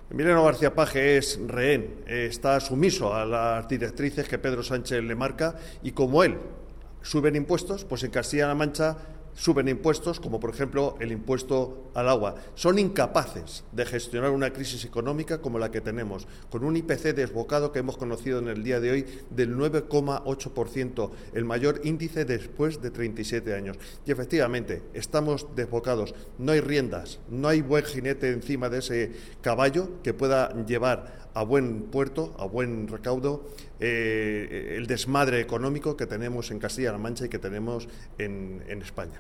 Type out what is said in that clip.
Emiliano García Paje es rehén, está sumiso a las directrices que Pedro Sánchez le marca y como él suben impuestos, pues en Castilla-La Mancha suben impuestos, como por ejemplo el impuesto al agua. Son incapaces de gestionar una crisis económica como la que tenemos, con un IPC desbocado que hemos conocido en el día de hoy del 9,8%, el mayor índice después de 37 años. Y efectivamente, estamos desbocados, no hay riendas, no hay buen jinete encima de ese caballo que pueda llevar a buen puerto, a buen recaudo, el desmadre económico que tenemos en Castilla-La Mancha y que tenemos en España.